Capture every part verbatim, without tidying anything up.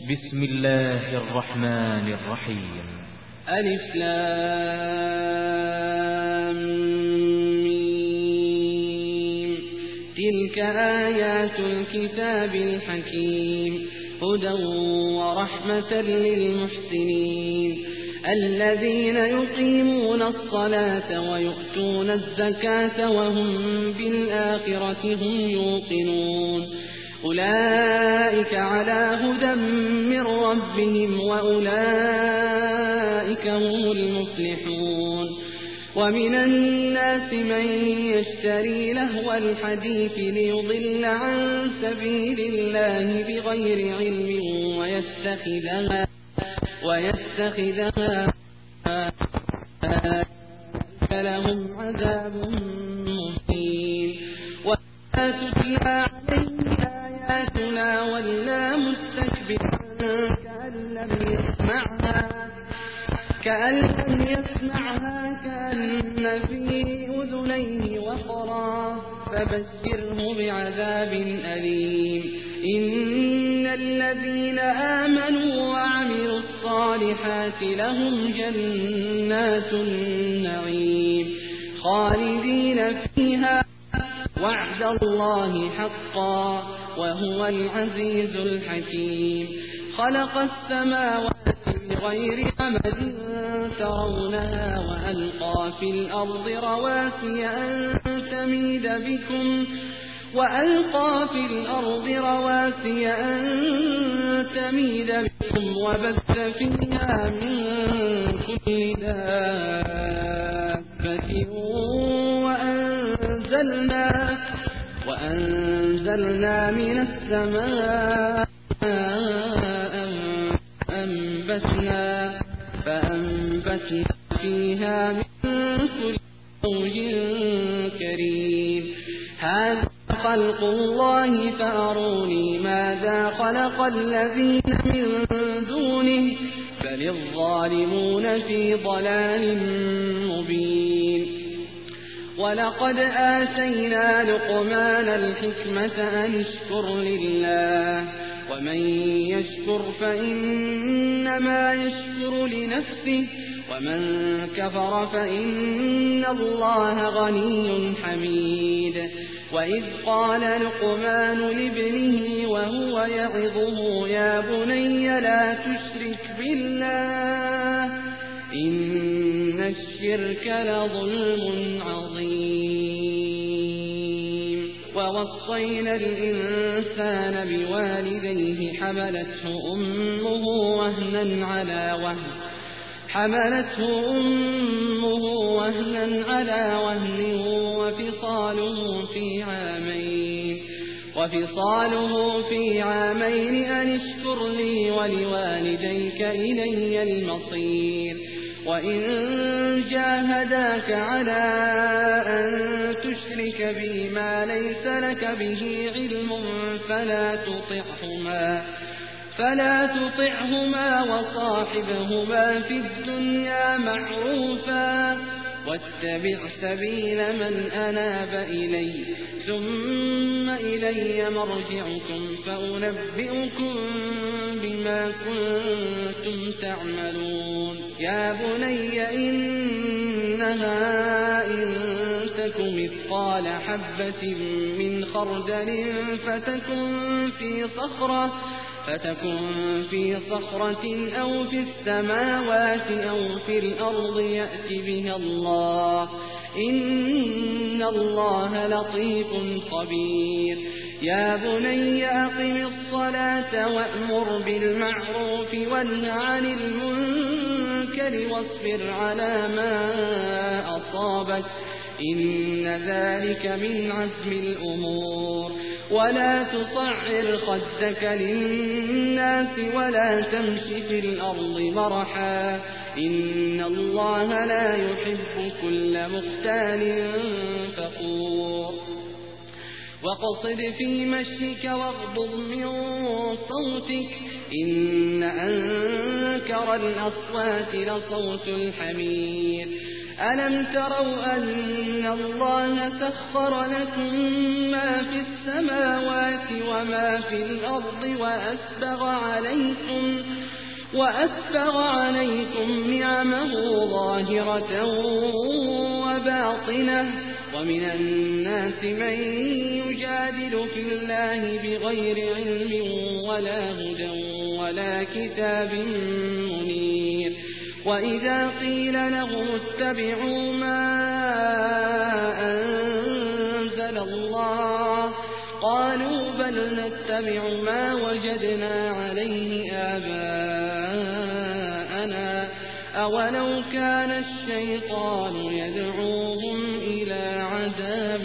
بسم الله الرحمن الرحيم. ألف لام ميم. تلك آيات الكتاب الحكيم هدى ورحمة للمحسنين الذين يقيمون الصلاة ويؤتون الزكاة وهم بالآخرة هم يوقنون أولئك على هدى من ربهم وأولئك هم المفلحون. ومن الناس من يشتري لهو الحديث ليضل عن سبيل الله بغير علم ويتخذها ويتخذها لهم عذاب مهين. ولا تتلى عليه آياتنا ولا مستكبرا كأن لم يسمعها كأن لم يسمعها كأن في أذنيه وقرا فبشره بعذاب أليم. إن الذين آمنوا وعملوا الصالحات لهم جنات النعيم خالدين فيها وعد الله حقا وهو العزيز الحكيم. خلق السماوات بغير عمد ترونها وألقى في الأرض رواسي أن تميد بكم وألقى في الأرض رواسي أن تميد بكم وبث فيها من كل دابة وأنزلنا وأنزلنا من السماء أنبتنا فأنبتنا فيها من كل زوج كريم. هذا خلق الله فأروني ماذا خلق الذين من دونه بل الظالمون في ضلال مبين. ولقد آتينا لقمان الحكمة أن اشكر لله ومن يشكر فإنما يشكر لنفسه ومن كفر فإن الله غني حميد. وإذ قال لقمان لابنه وهو يعظه يا بني لا تشرك بالله إن الشرك لظلم عظيم. ووصينا الإنسان بوالديه حملته أمه وهنا على وهن حملته أمه وهنا على وهن وفصاله في عامين وفصاله في عامين أن اشكر لي ولوالديك إلي المصير. وإن جاهداك على أن تشرك بي ما ليس لك به علم فلا تطعهما فلا تطعهما وصاحبهما في الدنيا معروفا واتبع سبيل من أناب إلي ثم إلي مرجعكم فأنبئكم بما كنتم تعملون. يا بني إنها إن تك مثقال حبة من خردل فتكن في صخرة فتكن في صخرة أو في السماوات أو في الأرض يأت بها الله إن الله لطيف خبير. يا بني أقم الصلاة وأمر بالمعروف وانه عن المنكر واصبر على ما أصابك إن ذلك من عزم الأمور. ولا تصعر خدك للناس ولا تمش في الأرض مرحا إن الله لا يحب كل مختال فخور. وقصد في مشيك واغضض من صوتك إن أنكر الأصوات لصوت الحمير ألم تروا أن الله سخر لكم ما في السماوات وما في الأرض وأسبغ عليكم وأسبغ عليكم نعمه ظاهرة وباطنة ومن الناس من يجادل في الله بغير علم ولا هدى ولا كتاب منير وإذا قيل لهم اتبعوا ما أنزل الله قالوا بل نتبع ما وجدنا عليه آباءنا أولو كان الشيطان يدعوهم إلى عذاب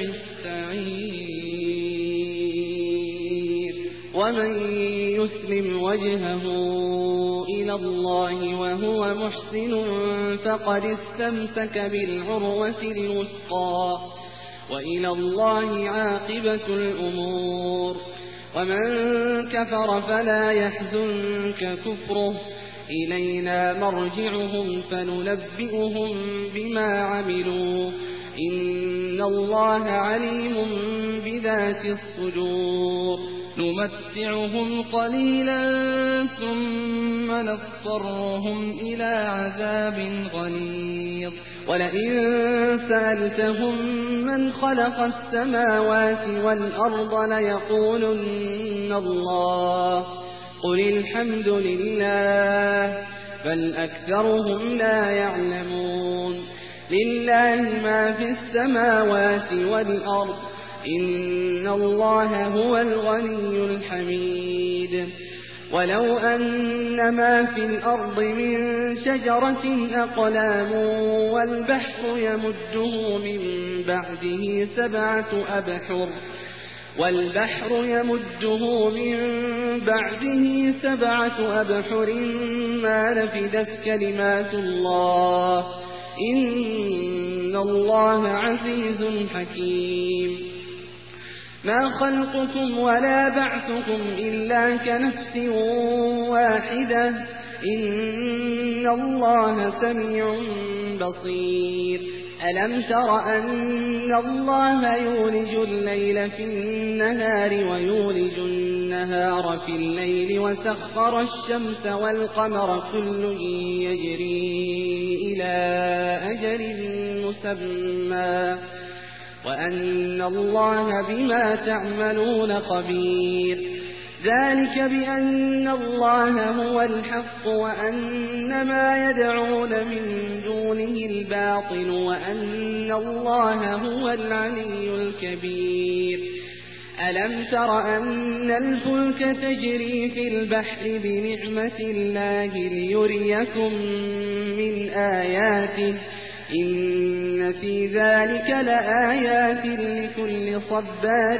السعير ومن يسلم وجهه إلى الله وهو محسن فقد استمسك بالعروة الوثقى وإلى الله عاقبة الأمور ومن كفر فلا يحزنك كفره إلينا مرجعهم فننبئهم بما عملوا إن الله عليم بذات الصدور نمتعهم قليلا ثم نضطرهم إلى عذاب غليظ ولئن سألتهم من خلق السماوات والأرض ليقولن الله قل الحمد لله بل أكثرهم لا يعلمون لله ما في السماوات والأرض إن الله هو الغني الحميد ولو أن ما في الأرض من شجرة أقلام والبحر يمده من بعده سبعة أبحر والبحر يمده من بعده سبعة أبحر ما نفدت كلمات الله إن الله عزيز حكيم ما خلقكم ولا بعثكم إلا كنفس واحدة إن الله سميع بصير ألم تر أن الله يولج الليل في النهار ويولج النهار في الليل وسخر الشمس والقمر كل يجري إلى أجل مسمى وأن الله بما تعملون خبير ذلك بأن الله هو الحق وأن ما يدعون من دونه الباطل وأن الله هو العلي الكبير ألم تر أن الفلك تجري في البحر بنعمة الله ليريكم من آياته إن في ذلك لآيات لكل صبار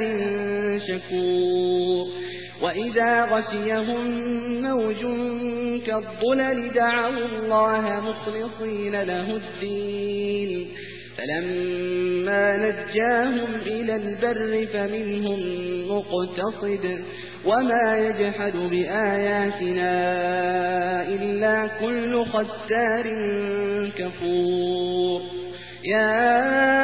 شكور وإذا غشيهم موج كالظلل دعوا الله مخلصين له الدين فلما نجاهم إلى البر فمنهم مقتصد وما يجحد بآياتنا إلا كل ختار كفور يا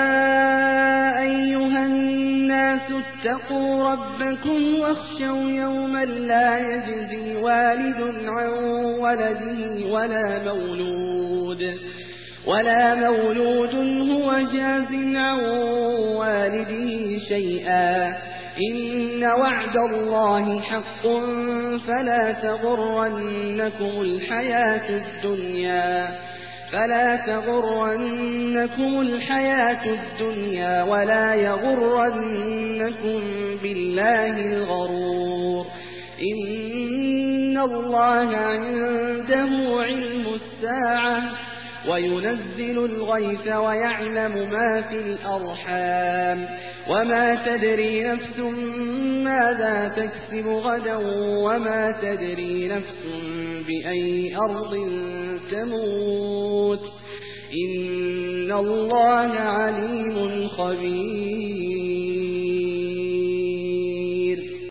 أيها الناس اتقوا ربكم واخشوا يوما لا يجزي والد عن ولده ولا مولود ولا مولود هو جاز عن والده شيئا إن وعد الله حق فلا تغرنكم الحياة الدنيا فلا تغرنكم الحياة الدنيا ولا يغرنكم بالله الغرور إن الله عنده علم الساعة وينزل الغيث ويعلم ما في الأرحام وما تدري نفس ماذا تكسب غدا وما تدري نفس بأي أرض تموت إن الله عليم خبير